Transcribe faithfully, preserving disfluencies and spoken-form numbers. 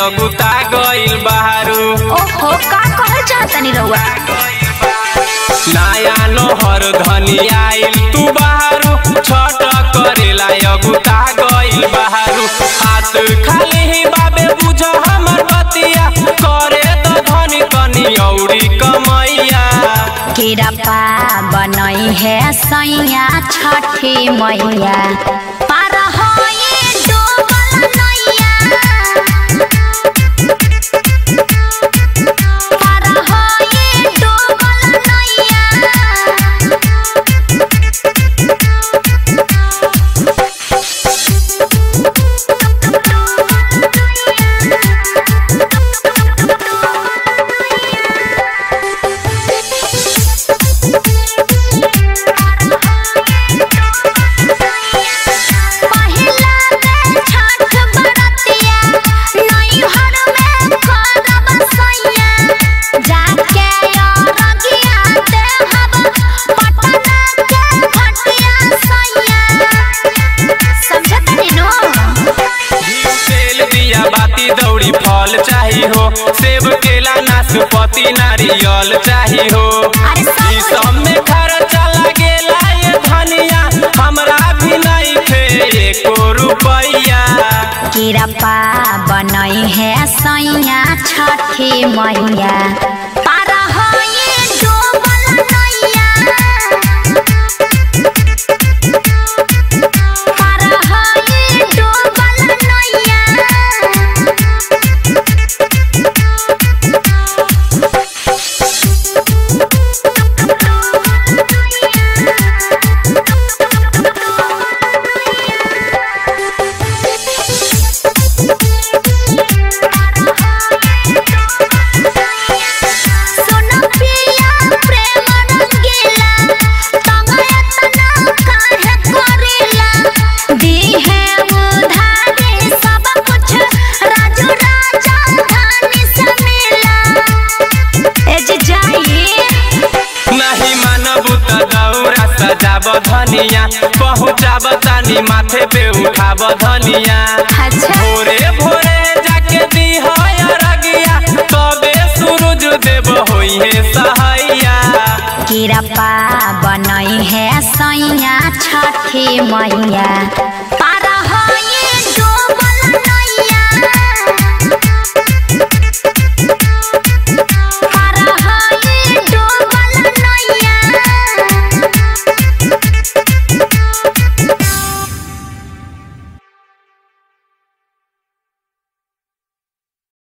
अगुता गइल बहारू। ओहो का कहल चाहतनी रउआ? नया नहर धनी आइल तू बहारू, छठ करेला अगुता गइल बहारू। हाथ खाली ही बाबे बुझ हमर बतिया, करे तो धनी तनी औरी कमैया। किरपा बनई है सैया छठी मैया, पार होई डूबल नैया, पार होई डूबल नैया। दौड़ी फल चाही हो, सेब केला नाशपाती नारियल चाही हो। ई सब में खर्चा लागेला ये धनिया, हमरा भी नहीं थे एको रुपैया। किरपा बनई है सैया छठी मैया, पार होई डूबल नैया, पार होई डूबल नैया। सजाब धनिया पहुँचाब तानी माथे पे उठाब धनिया। भोरे भोरे जाके दीह अरगिया, तबे सूरज देव होई है सहैया। किरपा बनई है सैया छठी मैया।